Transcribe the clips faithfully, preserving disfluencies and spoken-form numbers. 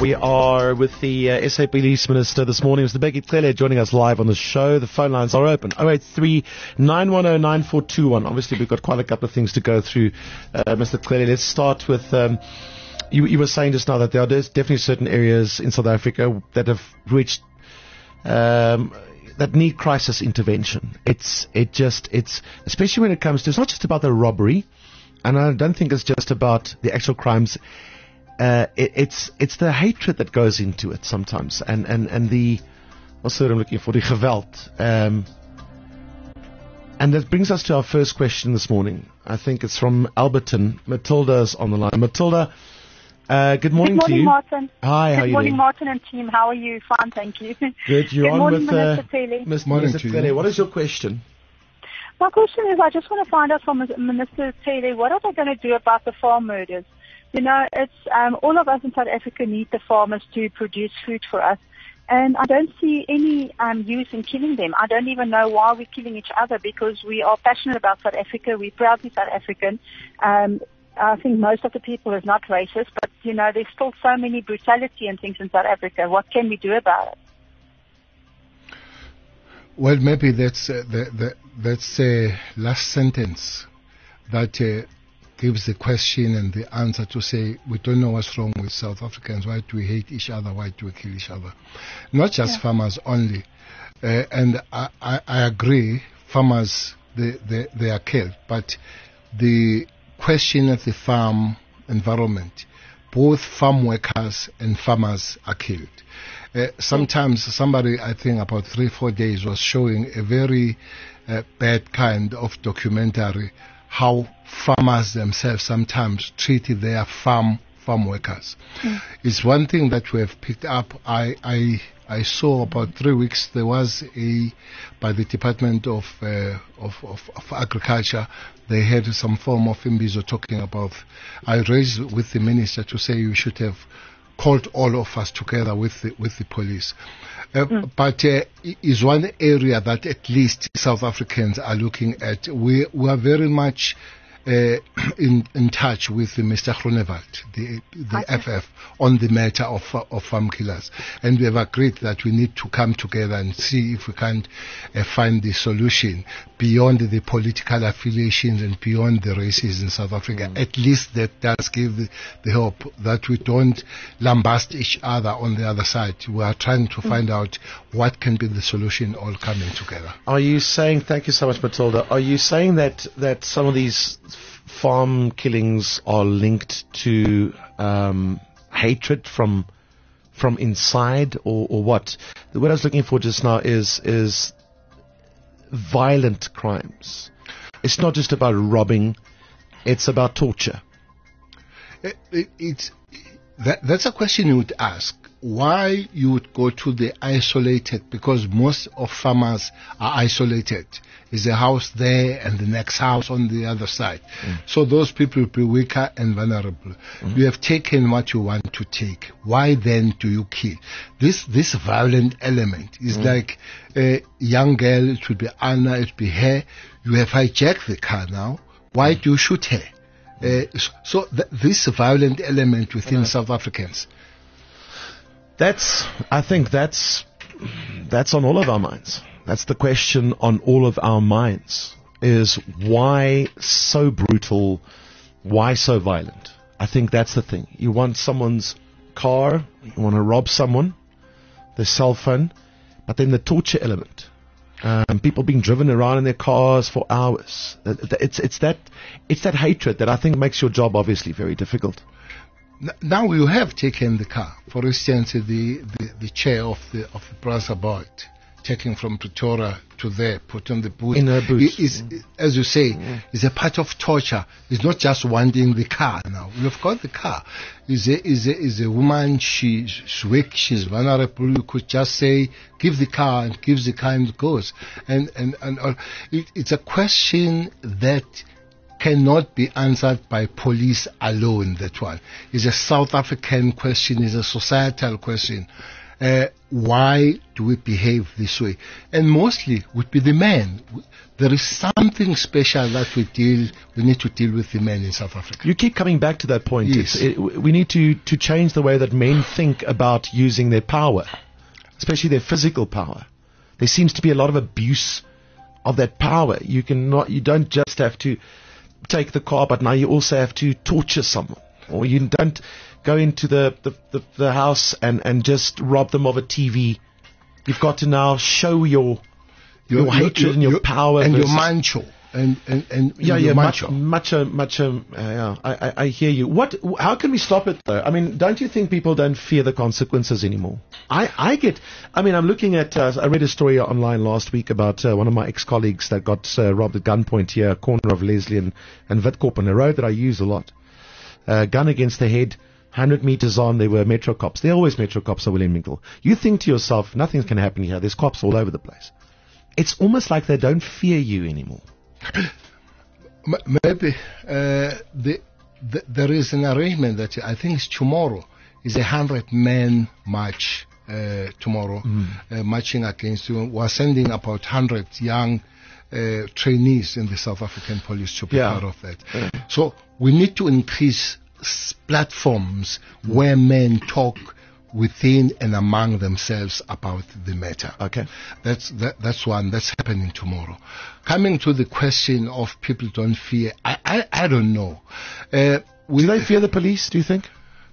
We are with the uh, S A Police Minister this morning, Mister Bheki Cele, joining us live on the show. The phone lines are open, oh eight three, nine one oh, nine four two one. Obviously, we've got quite a couple of things to go through. Uh, Mister Cele, let's start with, um, you, you were saying just now that there are definitely certain areas in South Africa that have reached, um, that need crisis intervention. It's, it just, it's, especially when it comes to, it's not just about the robbery, and I don't think it's just about the actual crimes. Uh, it, it's it's the hatred that goes into it sometimes, and, and, and the, what's the word I'm looking for, the geweld. Um, and that brings us to our first question this morning. I think it's from Alberton. Matilda's on the line. Matilda, uh, good morning, good morning to you. Martin. Hi, good how are you morning, doing? Martin and team. How are you? Fine, thank you. Good, you're good on morning, with uh, Minister Cele. Mister Morning Minister to you. Cele. What is your question? My question is, I just want to find out from Minister Cele, what are they going to do about the farm murders? You know, it's um, all of us in South Africa need the farmers to produce food for us, and I don't see any um, use in killing them. I don't even know why we're killing each other, because we are passionate about South Africa. We're proudly South African. Um, I think most of the people is not racist, but you know, there's still so many brutality and things in South Africa. What can we do about it? Well, maybe that's uh, the, the, that's uh, last sentence that uh, gives the question and the answer to say we don't know what's wrong with South Africans. Why do we hate each other? Why do we kill each other? Not just yeah. farmers only. Uh, and I, I, I agree, farmers, they, they, they are killed. But the question of the farm environment, both farm workers and farmers are killed. Uh, sometimes somebody, I think about three, four days, was showing a very uh, bad kind of documentary, how farmers themselves sometimes treated their farm farm workers. Mm. It's one thing that we have picked up. I, I I saw about three weeks there was a by the Department of uh, of, of of Agriculture. They had some form of imbizo talking about. I raised with the minister to say you should have called all of us together with the, with the police. Uh, mm. But uh, is one area that at least South Africans are looking at. We, we are very much uh, in, in touch with Mister Groenewald, the, the okay. F F, on the matter of, of farm killers. And we have agreed that we need to come together and see if we can uh, find the solution beyond the political affiliations and beyond the races in South Africa. Mm. At least that does give the, the hope that we don't lambast each other on the other side. We are trying to mm. find out what can be the solution all coming together. Are you saying, thank you so much, Matilda, are you saying that, that some of these farm killings are linked to um, hatred from from inside, or, or what? The word I was looking for just now is is violent crimes. It's not just about robbing; it's about torture. It, it, it's that, that's a question you would ask. Why you would go to the isolated? Because most of farmers are isolated. There's a house there and the next house on the other side. Mm. So those people will be weaker and vulnerable. Mm. You have taken what you want to take. Why then do you kill? This this violent element is mm. like a young girl. It would be Anna. It would be her. You have hijacked the car now. Why mm. do you shoot her? Uh, so th- this violent element within mm. South Africans. That's, I think that's, that's on all of our minds. That's the question on all of our minds, is why so brutal, why so violent? I think that's the thing. You want someone's car, you want to rob someone, their cell phone, but then the torture element. Um, people being driven around in their cars for hours. It's, it's that, it's that hatred that I think makes your job obviously very difficult. Now you have taken the car. For instance, the, the, the chair of the of the Brazza board, taken from Pretoria to there, put on the boot. In her boots. Is, mm. As you say, mm. is a part of torture. It's not just wanting the car now. You've got the car. Is a is a is a woman. She, she's weak. She's vulnerable. You could just say, give the car, and gives the car and it goes. And and and uh, it, it's a question that cannot be answered by police alone. That one is a South African question, is a societal question. Uh, why do we behave this way? And mostly would be the men. There is something special that we deal, we need to deal with the men in South Africa. You keep coming back to that point. Yes. It, we need to, to change the way that men think about using their power, especially their physical power. There seems to be a lot of abuse of that power. You cannot, you don't just have to take the car, but now you also have to torture someone. Or you don't go into the, the, the, the house and, and just rob them of a T V. You've got to now show your your, your hatred your, and your, your power. And your macho. And, and, and yeah, your yeah, macho. macho, macho, uh, yeah, I, I, I hear you. What, how can we stop it though? I mean, don't you think people don't fear the consequences anymore? I, I get, I mean, I'm looking at, uh, I read a story online last week about uh, one of my ex-colleagues that got uh, robbed at gunpoint here, corner of Leslie and, and Witkorp, on a road that I use a lot. Uh, gun against the head, one hundred meters on, there were Metro cops. There are always Metro cops at William Mingle. You think to yourself, nothing can happen here. There's cops all over the place. It's almost like they don't fear you anymore. Maybe uh, the, the, there is an arrangement that I think it's tomorrow. Is a hundred-man march uh, tomorrow, mm. uh, marching against you. We're sending about hundred young uh, trainees in the South African police to be yeah. part of that. Yeah. So we need to increase s- platforms mm. where men talk within and among themselves about the matter. Okay. That's that, that's one that's happening tomorrow. Coming to the question of people don't fear, I I, I don't know. Uh, we, do they fear the police, do you think?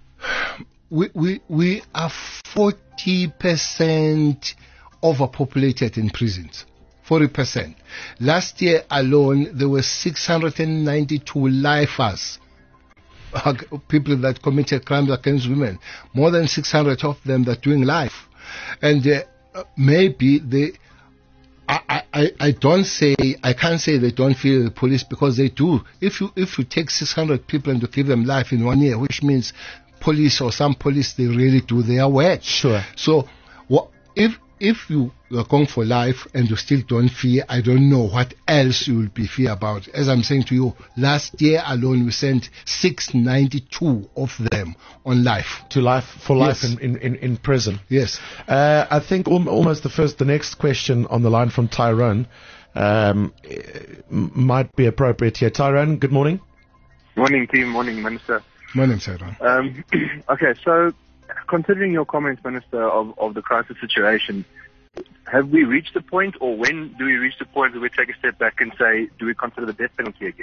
We we we are forty percent overpopulated in prisons. forty percent. Last year alone there were six hundred ninety-two lifers. People that committed crimes against women, more than six hundred of them that are doing life, and uh, maybe they. I, I, I don't say I can't say they don't fear the police, because they do. If you if you take six hundred people and you give them life in one year, which means police or some police, they really do their work. Sure. So what if if you are going for life and you still don't fear, I don't know what else you will be fear about. As I'm saying to you, last year alone we sent six hundred ninety-two of them on life. To life, for life Yes. in, in, in prison. Yes. Uh, I think al- almost the first, the next question on the line from Tyrone um, m- might be appropriate here. Tyrone, good morning. Morning, team. Morning, Minister. Morning, Sarah. Um, okay, so considering your comments, Minister, of, of the crisis situation, have we reached the point, or when do we reach the point where we take a step back and say, do we consider the death penalty again?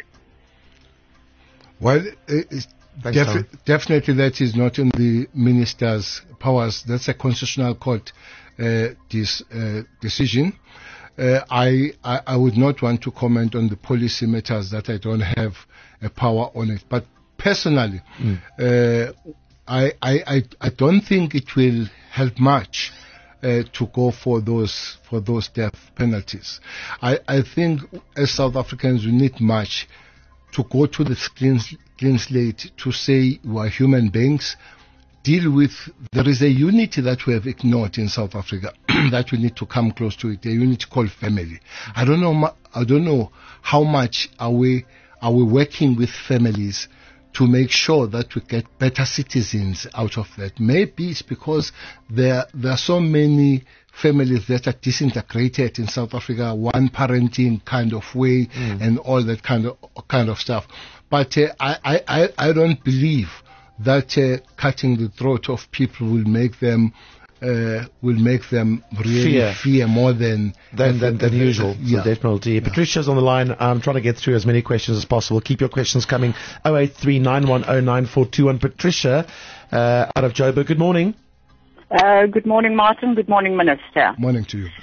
Well, it's Thanks, defi- Tyrone. definitely that is not in the minister's powers. That's a constitutional court uh, this, uh, decision. Uh, I, I I would not want to comment on the policy matters that I don't have a power on it. But personally, Mm. uh, I, I I I don't think it will help much uh, to go for those for those death penalties. I I think as South Africans we need much to go to the clean, clean slate, to say we are human beings, deal with, there is a unity that we have ignored in South Africa that we need to come close to it, a unity called family. I don't know, mu- I don't know how much are we, are we working with families to make sure that we get better citizens out of that. Maybe it's because there, there are so many families that are disintegrated in South Africa, one parenting kind of way, mm. and all that kind of kind of stuff. But uh, I, I, I don't believe that uh, cutting the throat of people will make them uh, will make them really Fear. fear, more than Than, than, than usual, Yeah. the death penalty. Yeah. Patricia's on the line. I'm trying to get through as many questions as possible. Keep your questions coming. oh eight three, nine one oh, nine four two one. Patricia, uh, out of Joburg. Good morning. Uh, good morning, Martin. Good morning, Minister. Morning to you.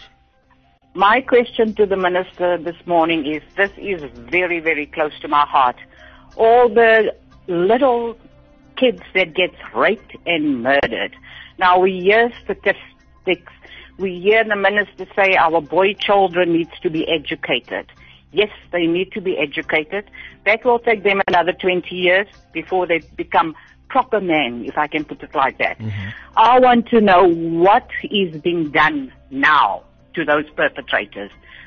My question to the Minister this morning is, this is very, very close to my heart. All the little kids that get raped and murdered. Now, we hear statistics. We hear the Minister say our boy children needs to be educated. Yes, they need to be educated. That will take them another twenty years before they become proper men, if I can put it like that. Mm-hmm. I want to know what is being done now to those perpetrators.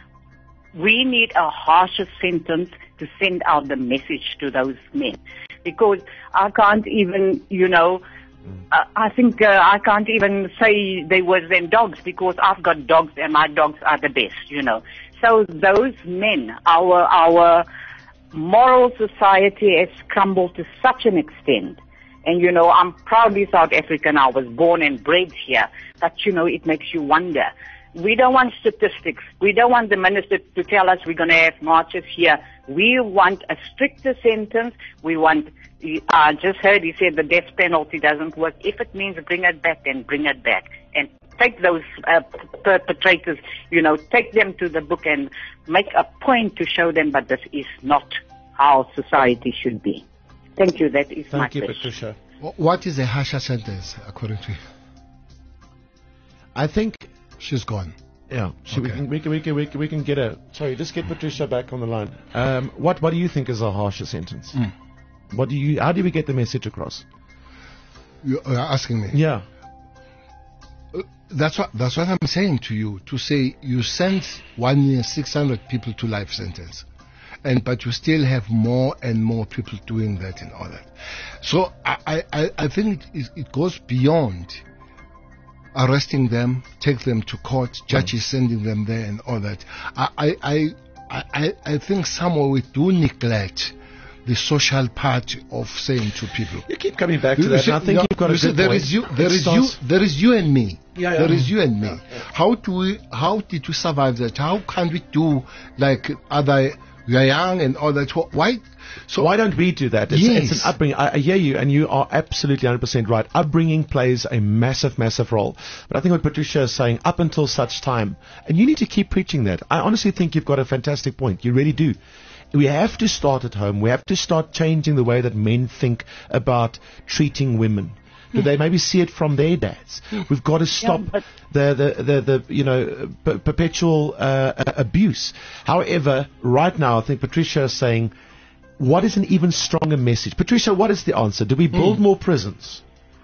We need a harsher sentence to send out the message to those men. Because I can't even, you know, Uh, I think uh, I can't even say they were then dogs because I've got dogs and my dogs are the best, you know. So those men, our our moral society has crumbled to such an extent. And, you know, I'm proudly South African. I was born and bred here. But, you know, it makes you wonder. We don't want statistics. We don't want the minister to tell us we're going to have marches here. We want a stricter sentence. We want, I just heard he said the death penalty doesn't work. If it means bring it back, then bring it back. And take those uh, perpetrators, you know, take them to the book and make a point to show them, but this is not how society should be. Thank you. That is Thank my you, question. Patricia. What is a harsher sentence, according to you? I think, She's gone. yeah, she, we, Okay. can, we, can, we, can, we, can, we can get her. Sorry, just get Patricia back on the line. Um, what What do you think is a harsher sentence? Mm. What do you? How do we get the message across? You are asking me. Yeah. Uh, That's what that's what I'm saying to you. To say you sent one million six hundred people to life sentence, and but you still have more and more people doing that and all that. So I I, I think it, it goes beyond arresting them, take them to court, judges sending them there and all that. I I I I, I think somewhere we do neglect the social part of saying to people. You keep coming back to You that, see- and I think no, you've got a you see, good there point. is you, there It is you, starts- there is you and me. Yeah, yeah. There is you and me. How do we? How did we survive that? How can we do like other? We are young and all that. Wh- Why? So Why don't we do that? It's, Yes. it's an upbringing. I, I hear you, and you are absolutely one hundred percent right. Upbringing plays a massive, massive role. But I think what Patricia is saying, up until such time, and you need to keep preaching that. I honestly think you've got a fantastic point. You really do. We have to start at home. We have to start changing the way that men think about treating women. Do they maybe see it from their dads? We've got to stop but- the, the, the, the, you know, p- perpetual uh, uh, abuse. However, right now, I think Patricia is saying, what is an even stronger message? Patricia, what is the answer? Do we build more prisons?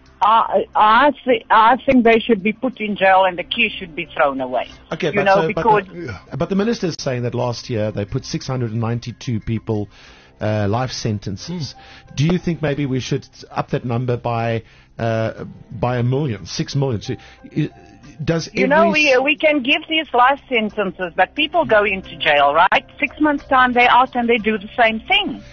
I, I, th- I think they should be put in jail and the key should be thrown away. Okay, you but, know, so, because but, the, but the minister is saying that last year they put six hundred ninety-two people uh, life sentences. Hmm. Do you think maybe we should up that number by uh, by a million, six million? So, i- does you every know, we s- we can give these life sentences, but people go into jail, right? Six months time they're out and they do the same thing.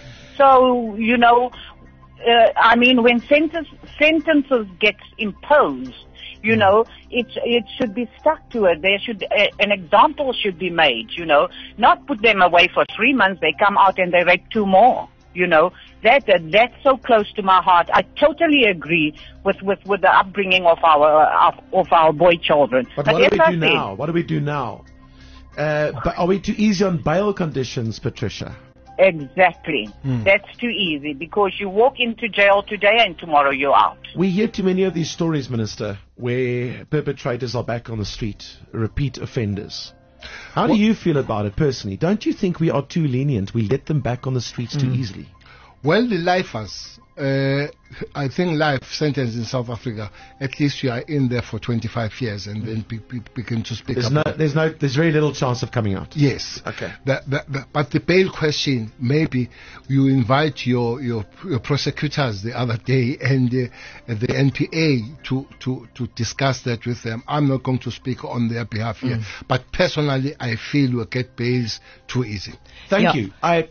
So you know, uh, I mean, when sentence, sentences get imposed, you know, it it should be stuck to it. There should uh, an example should be made. You know, not put them away for three months. They come out and they rape two more. You know, that uh, that's so close to my heart. I totally agree with with, with the upbringing of our uh, of, of our boy children. But what as do we I do said, now? What do we do now? Uh, but are we too easy on bail conditions, Patricia? Exactly. That's too easy because you walk into jail today and tomorrow you're out. We hear too many of these stories, Minister, where perpetrators are back on the street, repeat offenders. How do you feel about it personally? Don't you think we are too lenient? We let them back on the streets too easily. well, the lifers. Uh, I think life sentence in South Africa. At least you are in there for twenty-five years, and then pe- pe- begin to speak There's no, about. there's no, there's very little chance of coming out. Yes. Okay. That, that, that, but the bail question, maybe you invite your, your, your prosecutors the other day and uh, the N P A to, to, to discuss that with them. I'm not going to speak on their behalf here, but personally, I feel we get bails too easy. Thank Yeah. you. I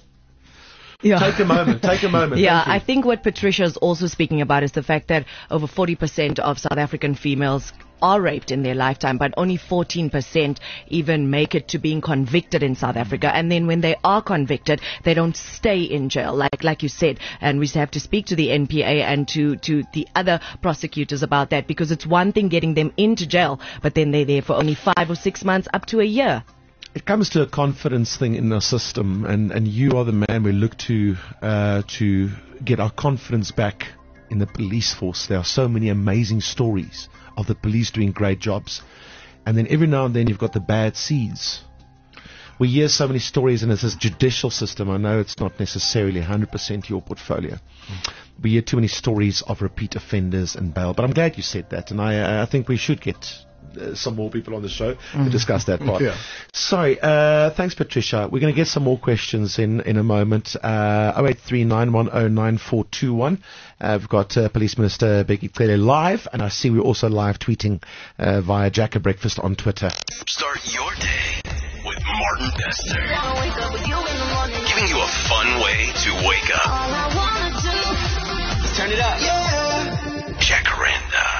Yeah. take a moment. Take a moment. Yeah, Thank you. I think what Patricia is also speaking about is the fact that over forty percent of South African females are raped in their lifetime, but only fourteen percent even make it to being convicted in South Africa. And then when they are convicted, they don't stay in jail, like like you said. And we have to speak to the N P A and to, to the other prosecutors about that, because it's one thing getting them into jail, but then they're there for only five or six months up to a year. It comes to a confidence thing in the system, and, and you are the man we look to uh, to get our confidence back in the police force. There are so many amazing stories of the police doing great jobs, and then every now and then you've got the bad seeds. We hear so many stories, and it's this judicial system. I know it's not necessarily one hundred percent your portfolio. Mm. We hear too many stories of repeat offenders and bail, but I'm glad you said that, and I, I think we should get uh, some more people on the show mm. to discuss that part. Yeah. Sorry, uh, thanks, Patricia. We're going to get some more questions in, in a moment. Uh, oh eight three nine one oh nine four two one. Uh, we've got uh, Police Minister Bheki Cele live, and I see we're also live tweeting uh, via Jack at Breakfast on Twitter. Start your day with Martin Bester. Giving you a fun way to wake up. Turn it up. Jacaranda.